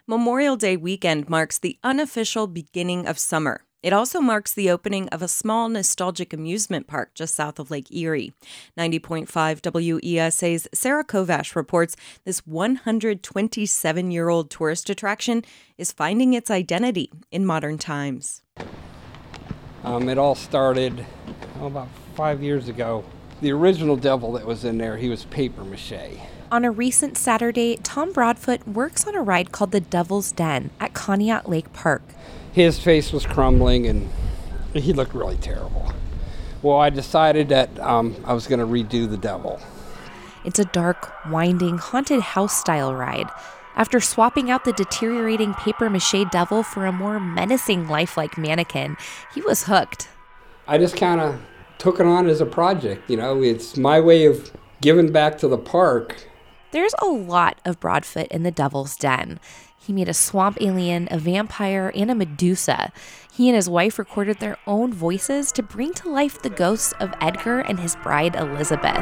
Memorial Day weekend marks the unofficial beginning of summer. It also marks the opening of a small nostalgic amusement park just south of Lake Erie. 90.5 WESA's Sarah Kovash reports this 127-year-old tourist attraction is finding its identity in modern times. It all started about 5 years ago. The original devil that was in there, he was paper mache. On a recent Saturday, Tom Broadfoot works on a ride called the Devil's Den at Conneaut Lake Park. His face was crumbling and he looked really terrible. Well, I decided that I was going to redo the devil. It's a dark, winding, haunted house-style ride. After swapping out the deteriorating paper-mache devil for a more menacing, lifelike mannequin, he was hooked. I just kind of took it on as a project, It's my way of giving back to the park. There's a lot of Broadfoot in the Devil's Den. He made a swamp alien, a vampire, and a Medusa. He and his wife recorded their own voices to bring to life the ghosts of Edgar and his bride, Elizabeth.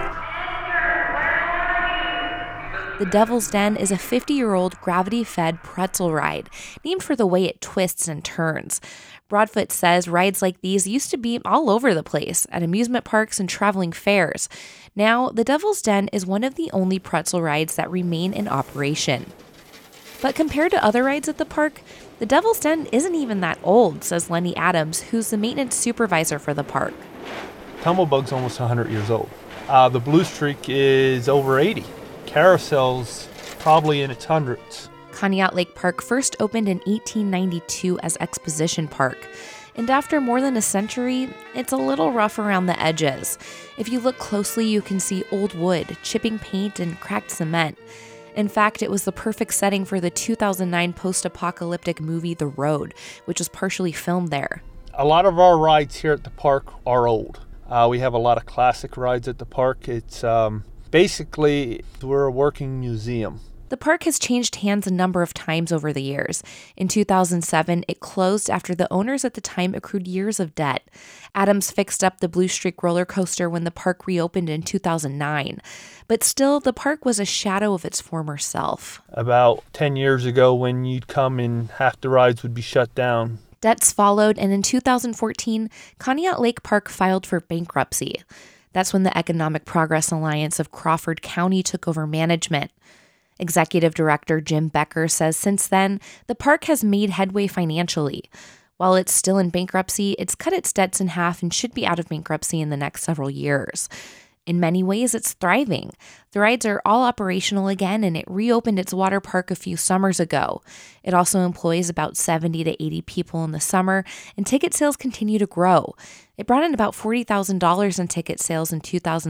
The Devil's Den is a 50-year-old gravity-fed pretzel ride, named for the way it twists and turns. Broadfoot says rides like these used to be all over the place, at amusement parks and traveling fairs. Now, the Devil's Den is one of the only pretzel rides that remain in operation. But compared to other rides at the park, the Devil's Den isn't even that old, says Lenny Adams, who's the maintenance supervisor for the park. Tumblebug's almost 100 years old. The Blue Streak is over 80. Carousel's probably in its hundreds. Conneaut Lake Park first opened in 1892 as Exposition Park. And after more than a century, it's a little rough around the edges. If you look closely, you can see old wood, chipping paint, and cracked cement. In fact, it was the perfect setting for the 2009 post-apocalyptic movie The Road, which was partially filmed there. A lot of our rides here at the park are old. We have a lot of classic rides at the park. It's basically, we're a working museum. The park has changed hands a number of times over the years. In 2007, it closed after the owners at the time accrued years of debt. Adams fixed up the Blue Streak roller coaster when the park reopened in 2009. But still, the park was a shadow of its former self. About 10 years ago, when you'd come and half the rides would be shut down. Debts followed, and in 2014, Conneaut Lake Park filed for bankruptcy. That's when the Economic Progress Alliance of Crawford County took over management. Executive Director Jim Becker says since then, the park has made headway financially. While it's still in bankruptcy, it's cut its debts in half and should be out of bankruptcy in the next several years. In many ways, it's thriving. The rides are all operational again, and it reopened its water park a few summers ago. It also employs about 70 to 80 people in the summer, and ticket sales continue to grow. It brought in about $40,000 in ticket sales in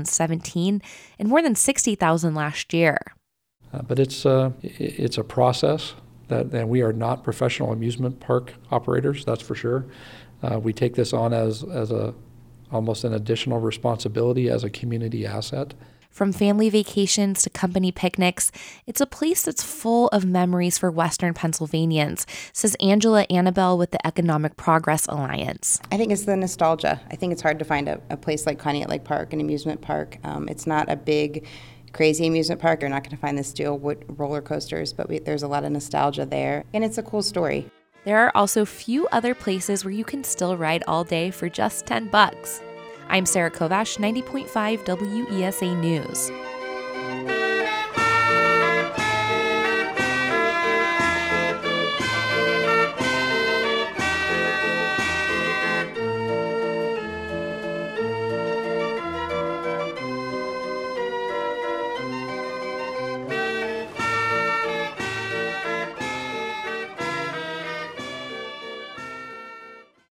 2017 and more than $60,000 last year. But it's a process that we are not professional amusement park operators, that's for sure. We take this on as almost an additional responsibility as a community asset. From family vacations to company picnics, it's a place that's full of memories for Western Pennsylvanians, says Angela Annabelle with the Economic Progress Alliance. I think it's the nostalgia. I think it's hard to find a place like Conneaut Lake Park, an amusement park. It's not a big, crazy amusement park. You're not going to find the steel wood roller coasters, but there's a lot of nostalgia there, and it's a cool story. There are also few other places where you can still ride all day for just $10. I'm Sarah Kovash, 90.5 WESA News.